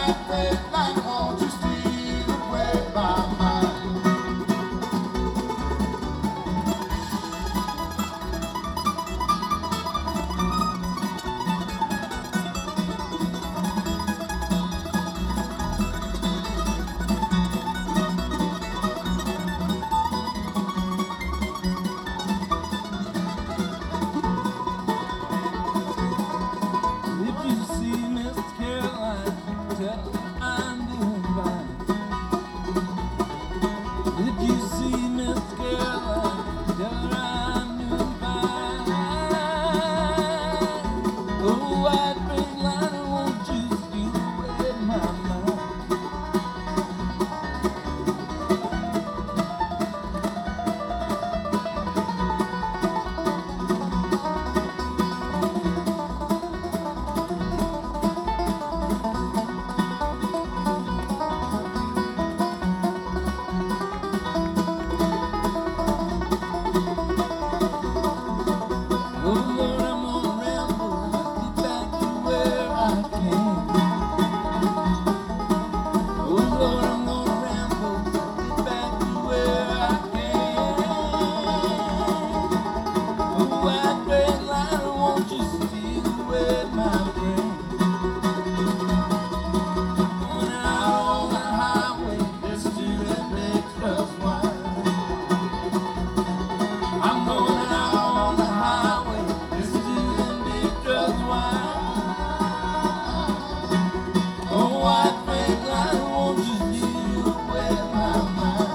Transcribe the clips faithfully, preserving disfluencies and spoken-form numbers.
white red light, won't you steal away my mind? If you see Miss Caroline, tell her I'm doing fine. If you see Miss Caroline, tell her I'm doing fine. Oh, white red liner, won't you steal away my mind? Oh Lord, I'm gonna ramble, get back to where I came. Oh Lord, I'm gonna ramble, get back to where I came. Oh, white red liner, won't you steal away my brain? Going out on the highway, listen to them big trucks whine. I'm going out on the highway, listen to them big trucks whine. Oh, white red liner, won't you steal away my mind?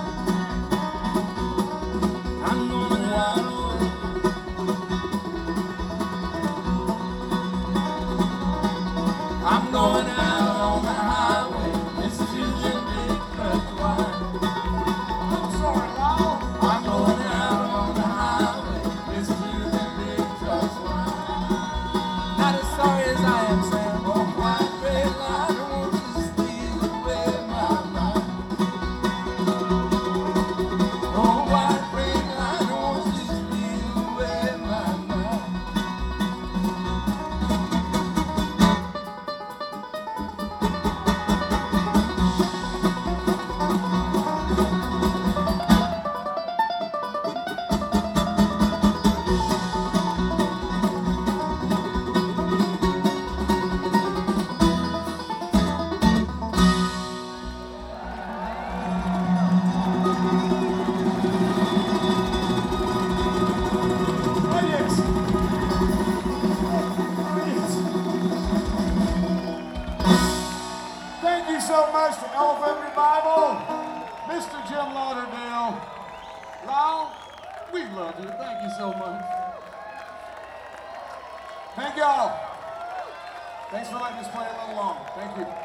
I'm going out on, I'm going out on the highway, listen to them big trucks whine. I'm sorry, Lyle. I'm going out on the highway, listen to them big trucks whine. Not as sorry as I am, Sam. Oh, white red liner, won't you steal away my mind? Oh, white red liner, won't you steal away my mind? Brilliant. Brilliant. Thank you so much to Elephant Revival, Mister Jim Lauderdale. Lyle, we love you. Thank you so much. Thank y'all. Thanks for letting us play a little longer. Thank you.